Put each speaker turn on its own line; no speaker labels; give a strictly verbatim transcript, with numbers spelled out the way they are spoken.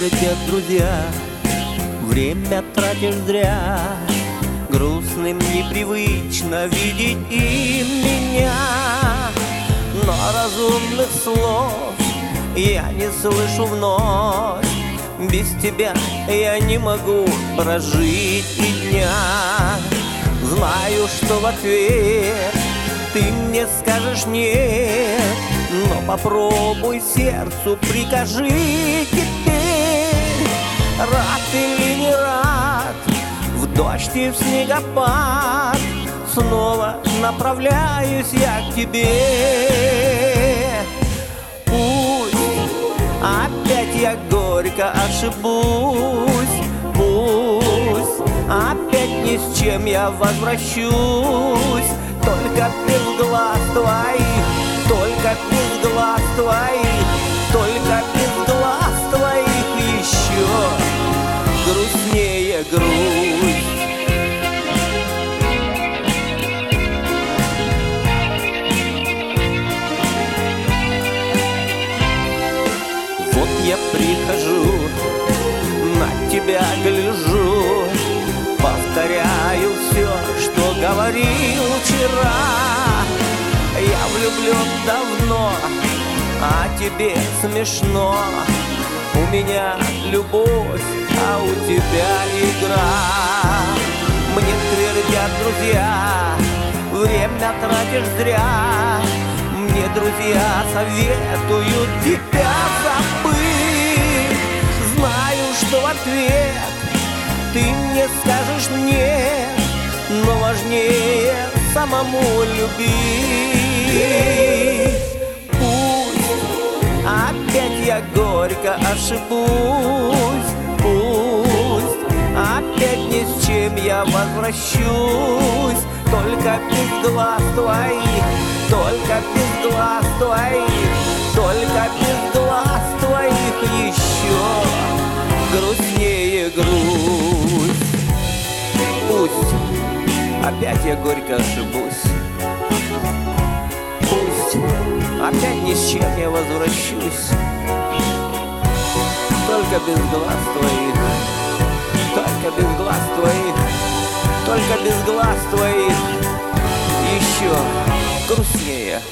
твердят друзья, время тратишь зря. Грустным непривычно видеть им меня, но разумных слов я не слышу вновь. Без тебя я не могу прожить и дня. Знаю, что в ответ ты мне скажешь нет, но попробуй сердцу прикажи теперь. Рад или не рад, в дождь и в снегопад, снова направляюсь я к тебе. Пусть опять я горько ошибусь, пусть опять ни с чем я возвращусь, только без глаз твоих, только без глаз твоих, только без глаз твоих еще грустнее грусть. Вот я прихожу, на тебя гляжу, повторяю все, что говорил вчера. Я влюблен давно, а тебе смешно. У меня любовь, а у тебя игра. Мне твердят друзья, время тратишь зря. Мне друзья советуют тебя забыть. Знаю, что в ответ ты мне скажешь нет, но важнее самому любить. Пусть опять я горько ошибусь, пусть опять ни с чем я возвращусь, только без глаз твоих, только без глаз твоих, только без глаз твоих еще грустнее грусть. Пусть опять я горько ошибусь, пусть опять ни с чем я возвращусь, только без глаз твоих, только без глаз твоих, только без глаз твоих еще грустнее